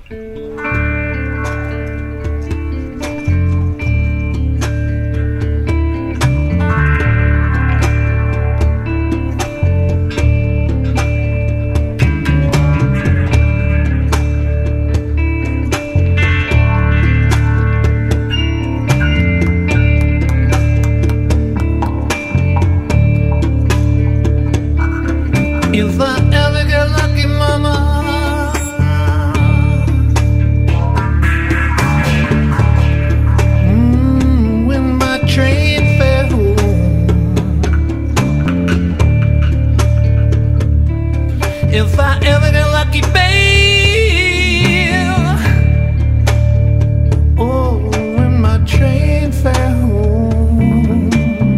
If I ever get lucky, mama, when my train fare home, if I ever get lucky, babe, oh, when my train fare home,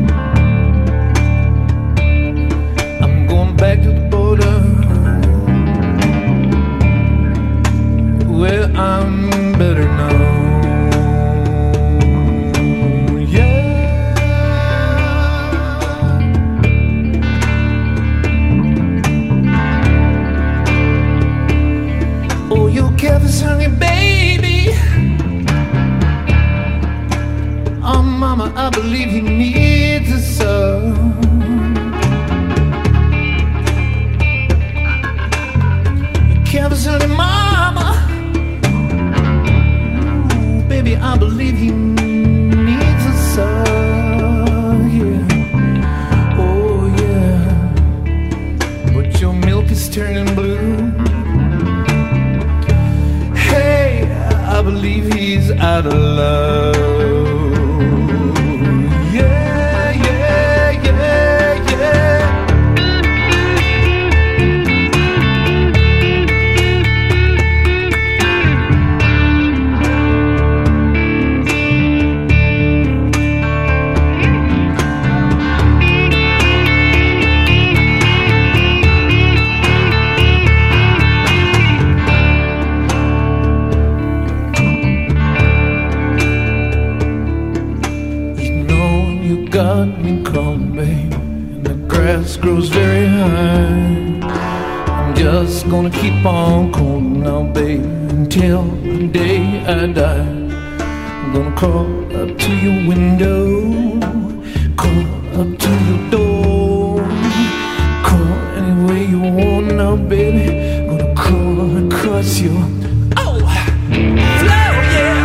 I'm going back to the border where I'm better known. Yeah. Oh, you careless honey, baby. Oh, mama, I believe he needs a son. Careless honey, mama. Ooh, baby, I believe he needs a son. Yeah. Oh, yeah. But your milk is turning blue. Hey, I believe he's out of love. Yeah, yeah, yeah, yeah. Got me calm, babe, and the grass grows very high. I'm just gonna keep on calling now, babe, until the day I die. I'm gonna crawl up to your window, crawl up to your door, crawl any way you want now, baby. Gonna crawl across your floor, yeah.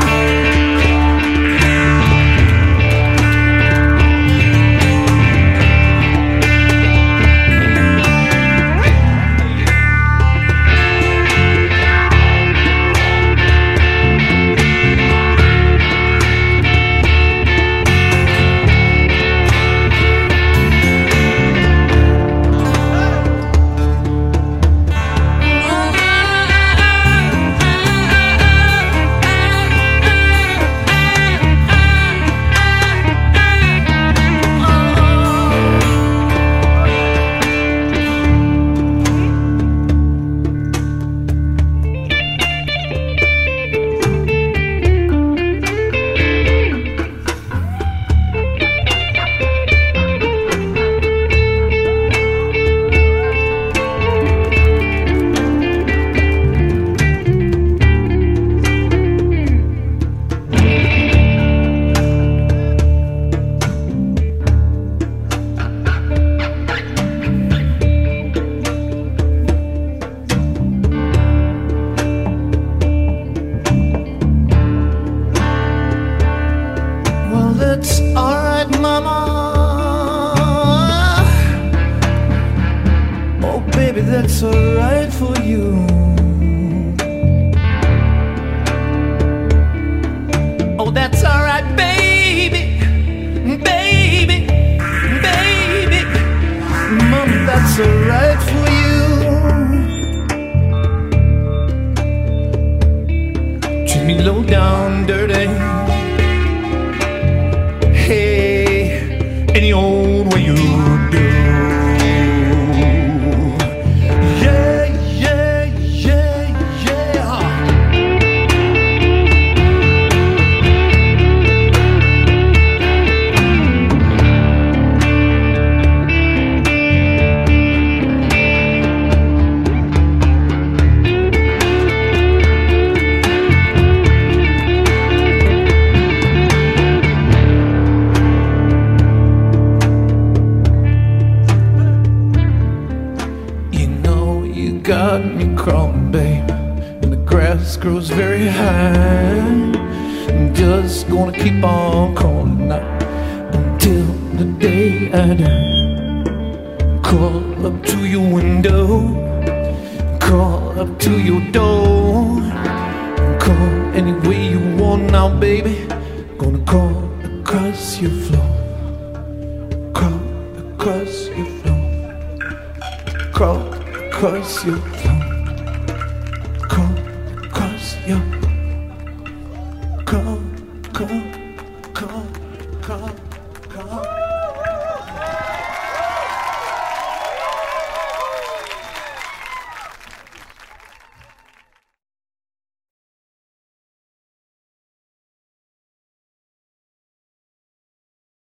That's alright, mama. Oh, baby, that's alright for you. Oh, that's alright, baby, baby, baby. Mama, that's alright for you. Treat me low down, dirty. Hey, any old way you do. Yeah, yeah, yeah, yeah. you got me crawling, babe, and the grass grows very high. I'm just gonna keep on crawling out until the day I die. Crawl up to your window, crawl up to your door, crawl any way you want now, baby. Gonna crawl across your floor, crawl across your floor, crawl across your floor, crawl across your, crawl.